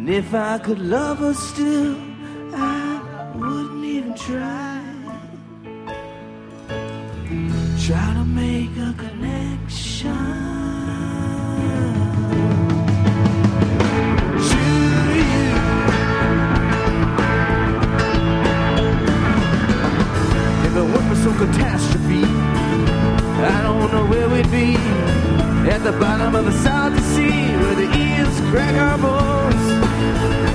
And if I could love her still, I wouldn't even try. Try to make a connection. If it weren't for some catastrophe, I don't know where we'd be. At the bottom of the South Sea, where the eels crack our bones.